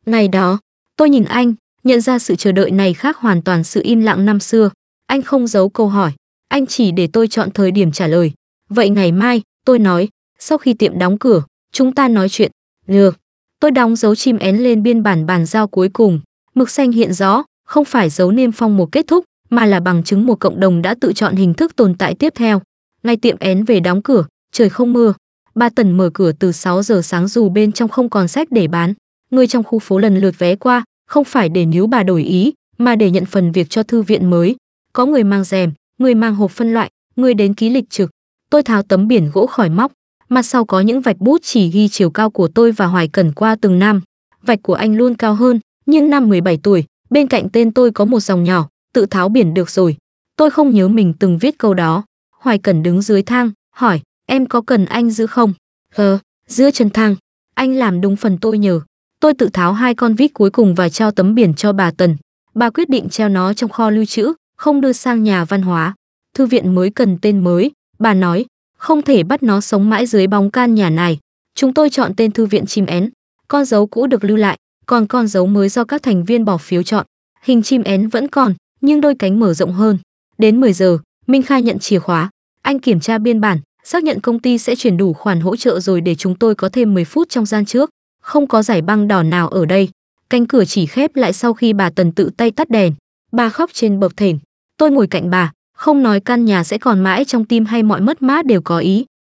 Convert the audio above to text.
Ngày đó, tôi nhìn anh, nhận ra sự chờ đợi này khác hoàn toàn sự im lặng năm xưa. Anh không giấu câu hỏi, anh chỉ để tôi chọn thời điểm trả lời. Vậy ngày mai, tôi nói, sau khi tiệm đóng cửa, chúng ta nói chuyện. Được. Tôi đóng dấu chim én lên biên bản bàn giao cuối cùng. Mực xanh hiện rõ, không phải dấu niêm phong một kết thúc, mà là bằng chứng một cộng đồng đã tự chọn hình thức tồn tại tiếp theo. Ngay tiệm én về đóng cửa, trời không mưa. Bà Tần mở cửa từ 6 giờ sáng dù bên trong không còn sách để bán. Người trong khu phố lần lượt vé qua, không phải để níu bà đổi ý, mà để nhận phần việc cho thư viện mới. Có người mang rèm, người mang hộp phân loại, người đến ký lịch trực. Tôi tháo tấm biển gỗ khỏi móc, mặt sau có những vạch bút chỉ ghi chiều cao của tôi và Hoài Cẩn qua từng năm. Vạch của anh luôn cao hơn, nhưng năm 17 tuổi, bên cạnh tên tôi có một dòng nhỏ, tự tháo biển được rồi. Tôi không nhớ mình từng viết câu đó. Hoài Cẩn đứng dưới thang, hỏi, em có cần anh giữ không? Giữa chân thang. Anh làm đúng phần tôi nhờ. Tôi tự tháo 2 con vít cuối cùng và trao tấm biển cho bà Tần. Bà quyết định treo nó trong kho lưu trữ, không đưa sang nhà văn hóa. Thư viện mới cần tên mới, bà nói, không thể bắt nó sống mãi dưới bóng can nhà này. Chúng tôi chọn tên Thư viện chim én. Con dấu cũ được lưu lại, còn con dấu mới do các thành viên bỏ phiếu chọn. Hình chim én vẫn còn, nhưng đôi cánh mở rộng hơn. Đến 10 giờ, Minh Khai nhận chìa khóa. Anh kiểm tra biên bản, xác nhận công ty sẽ chuyển đủ khoản hỗ trợ rồi để chúng tôi có thêm 10 phút trong gian trước. Không có giải băng đỏ nào ở đây. Cánh cửa chỉ khép lại sau khi bà Tần tự tay tắt đèn. Bà khóc trên bậc thềm. Tôi ngồi cạnh bà, không nói căn nhà sẽ còn mãi trong tim hay mọi mất mát đều có ý.